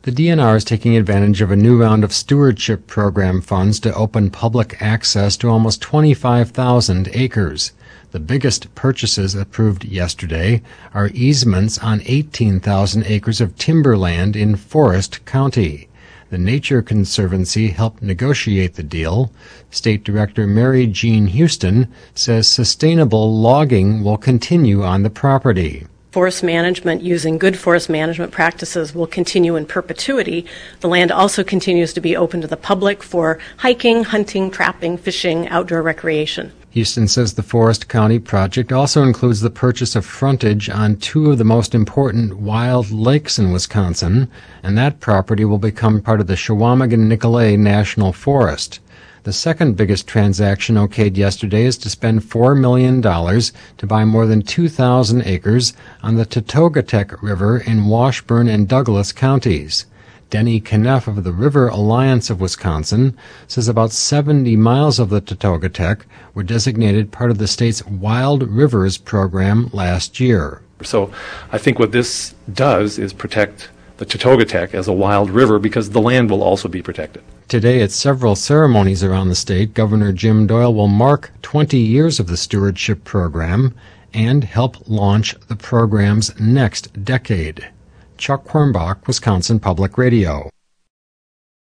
The DNR is taking advantage of a new round of stewardship program funds to open public access to almost 25,000 acres. The biggest purchases approved yesterday are easements on 18,000 acres of timberland in Forest County. The Nature Conservancy helped negotiate the deal. State Director Mary Jean Houston says sustainable logging will continue on the property. Forest management using good forest management practices will continue in perpetuity. The land also continues to be open to the public for hiking, hunting, trapping, fishing, outdoor recreation. Houston says the Forest County project also includes the purchase of frontage on two of the most important wild lakes in Wisconsin, and that property will become part of the Chequamegon-Nicolet National Forest. The second biggest transaction okayed yesterday is to spend $4 million to buy more than 2,000 acres on the Totogatek River in Washburn and Douglas counties. Denny Kneff of the River Alliance of Wisconsin says about 70 miles of the Totogatek were designated part of the state's Wild Rivers program last year. So I think what this does is protect the Totogatek as a wild river because the land will also be protected. Today, at several ceremonies around the state, Governor Jim Doyle will mark 20 years of the stewardship program and help launch the program's next decade. Chuck Quirmbach, Wisconsin Public Radio.